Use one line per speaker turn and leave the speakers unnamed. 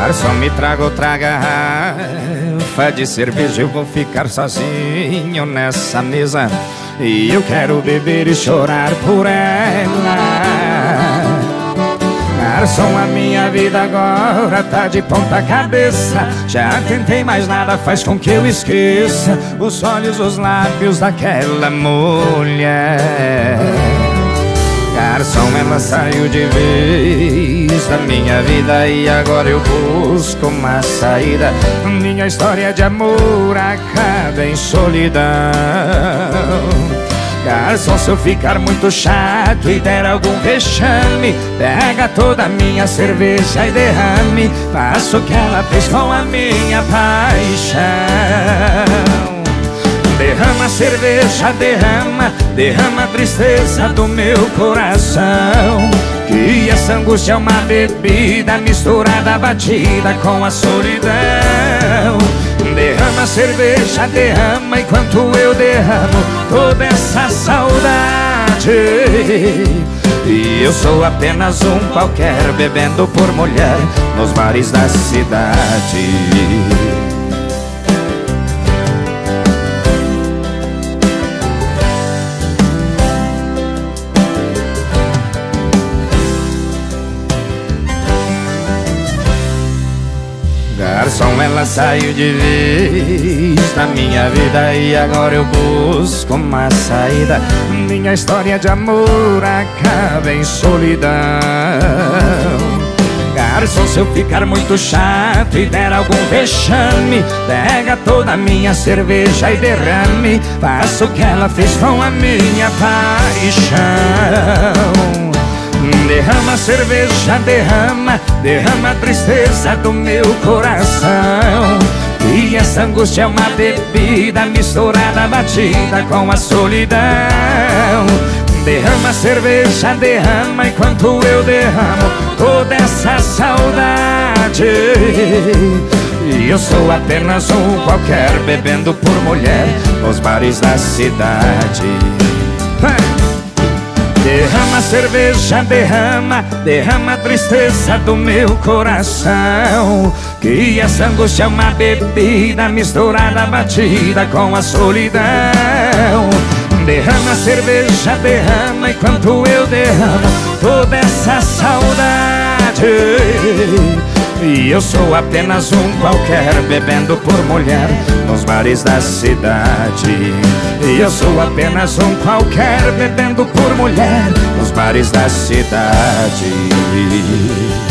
Garçom, me traga outra garrafa de cerveja. Eu vou ficar sozinho nessa mesa e eu quero beber e chorar por ela. Garçom, a minha vida agora tá de ponta cabeça. Já tentei, mas nada faz com que eu esqueça os olhos, os lábios daquela mulher. Garçom, ela saiu de vez da minha vida e agora eu busco uma saída. Minha história de amor acaba em solidão. Garçom, se eu ficar muito chato e der algum vexame, pega toda a minha cerveja e derrame. Faça o que ela fez com a minha paixão. Derrama a cerveja, derrama a tristeza do meu coração. Que essa angústia é uma bebida misturada, batida com a solidão. Derrama a cerveja, derrama enquanto eu derramo toda essa saudade. E eu sou apenas um qualquer, bebendo por mulher nos bares da cidade. Garçom, ela saiu de vez da minha vida e agora eu busco uma saída. Minha história de amor acaba em solidão. Garçom, se eu ficar muito chato e der algum vexame, pega toda a minha cerveja e derrame. Faça o que ela fez com a minha paixão. Derrama a cerveja, derrama a tristeza do meu coração. E essa angústia é uma bebida misturada, batida com a solidão. Derrama a cerveja, derrama enquanto eu derramo toda essa saudade. E eu sou apenas um qualquer, bebendo por mulher nos bares da cidade. Derrama a cerveja, derrama a tristeza do meu coração. Que essa angústia é uma bebida misturada, batida com a solidão. Derrama a cerveja, derrama enquanto eu derramo toda essa saudade. E eu sou apenas um qualquer, bebendo por mulher nos bares da cidade. E eu sou apenas um qualquer, bebendo por mulher nos bares da cidade.